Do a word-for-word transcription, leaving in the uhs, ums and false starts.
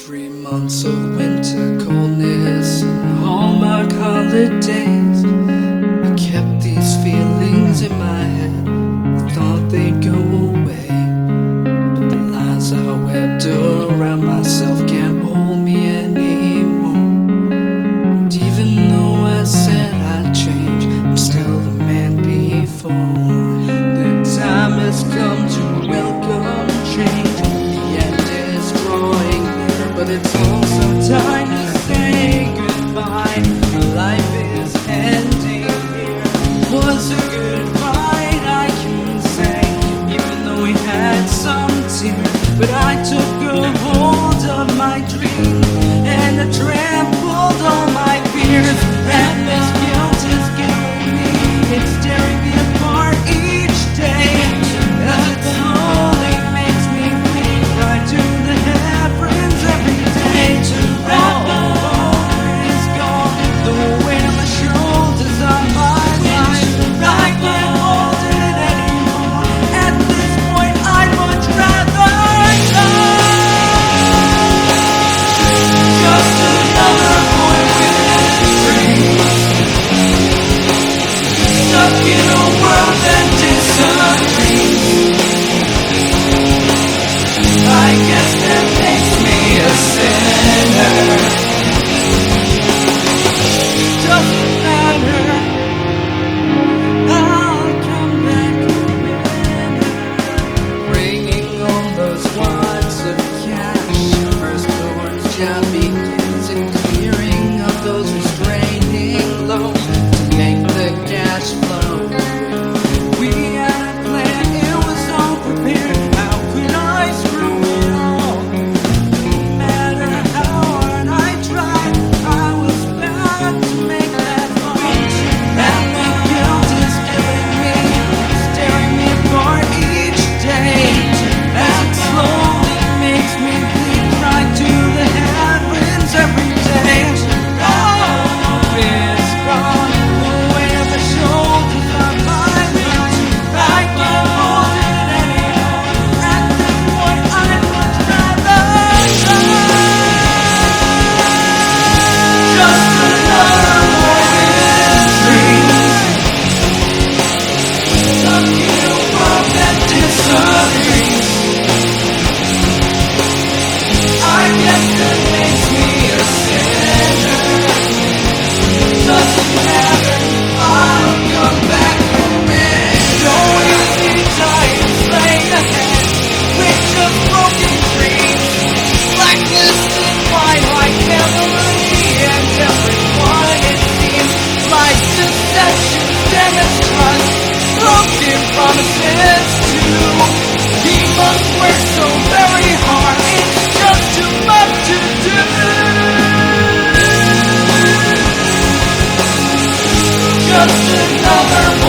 Three months of winter coldness and Hallmark holidays. I kept these feelings in my head, I thought they'd go away. But the lies I webbed around myself can't hold me anymore. And even though I said I'd change, I'm still the man before. The time has come to welcome change. The end is drawing near, but it's also time to say goodbye. Life is ending here. Was a good fight, I can say, even though we had some tears. But I took a hold of my dream and I trampled all my fears. And this guilt is killing me, it's tearing me apart each day. As it slowly makes me bleed right to the heavens every day. To that all is gone, the weight on my shoulders on my life. I can't hold it anymore. At this point I'd much rather die. Just another boy with dreams, stuck in a world that disagrees. I guess that makes me a sinner. Doesn't matter, I'll come back a winner. Bringing on those wads of cash, first doors job begins, and clearing up those restraining loans to make the cash flow. We had a plan, it was all prepared. How could I screw it all? No matter how hard I tried, I was bound to make that function. And the guilt is killing me, staring me apart each day. As it slowly makes me bleed right to the heavens every day. All is gone, the weight of the shoulders on my life. I can't hold it anymore. At this point I'd much rather die. Just another boy with dreams, stuck in a world that disagrees. I guess that makes me a sinner. Doesn't matter, I'll come back from it. Don't use me tired, playing ahead with just broken dreams. Blacklisted wine like Emily and everyone it seems. Like deception, damaged trust, broken promises too. He must work so very hard, it's just too much to do. Just another